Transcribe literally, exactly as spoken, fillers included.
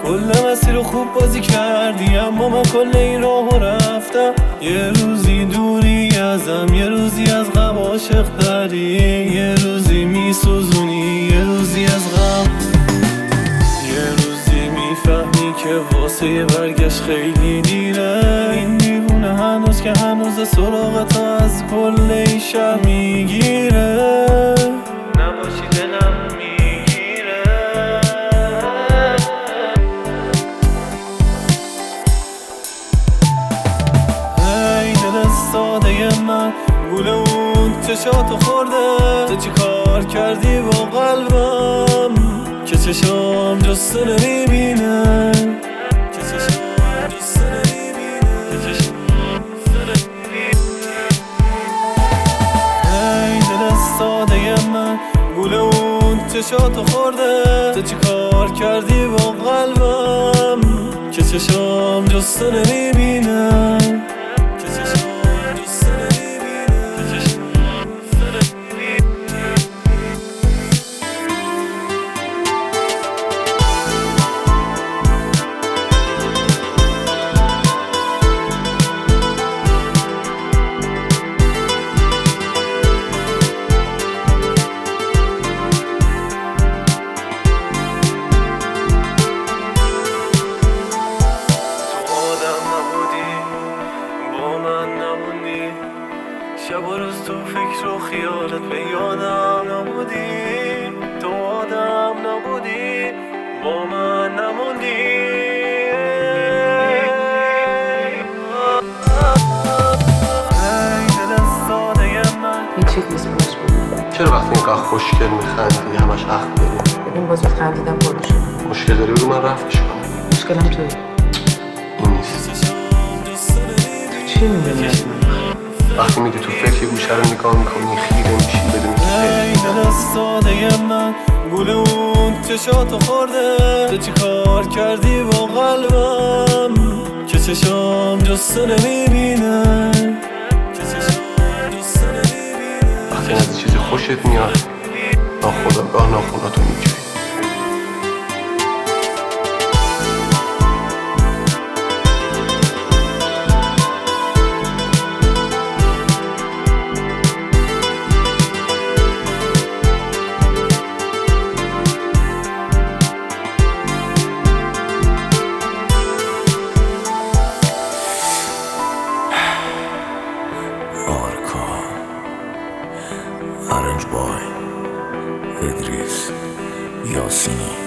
کل مسیر رو خوب بازی کردی، اما من کل این راهو رفتم. یه روزی دوری ازم، یه روزی از غم عاشق داری، یه روزی میسوزونی، یه روزی از غم. یه روزی میفهمی که واسه یه برگشت خیلی دیره. این دیوونه هنوز که هنوز سراغ تا از کل این شهر میگیره. نباشی دلم میگیره. ای دل ساده من، گول اون چشاتو خورده. تو چی کار کردی با قلبم که چشام جسته نمیبینه، که چشام جسته نمیبینه، که چشام جسته نمیبینه. ای دل ساده من، گول اون چشاتو خورده. تو چی کار کردی با قلبم که چشام جسته نمیبینه، که چشام جسته نمیبینه، که چشام جسته نمیبینه. شب و روز تو فکر و خیالت به یادم نبودی، تو آدم نبودی، با من نموندی. ای دل ساده من، این چیت نیست باز بود. چرا وقتی اینقدر خوشگل میخندی همش حق داری؟ ببین باز بود خندیدم پرو شد. مشکل داری بگو من رفتش کنم. مشکلم توی این نیست. تو چی میدونی از من؟ وقتی میدی تو فکر گوشه رو نگاه میکنی خیره میشی بدونی که ای دل ساده من، گول اون چشاتو خورده. تو چی کار کردی با قلبم که چشام جسته نمیبینه، که چشام جسته نمیبینه. وقتی از چیزی خوشت میاد ناخودآگاه ناخوناتو میجوی. Orange Boy, Idris, Yasini.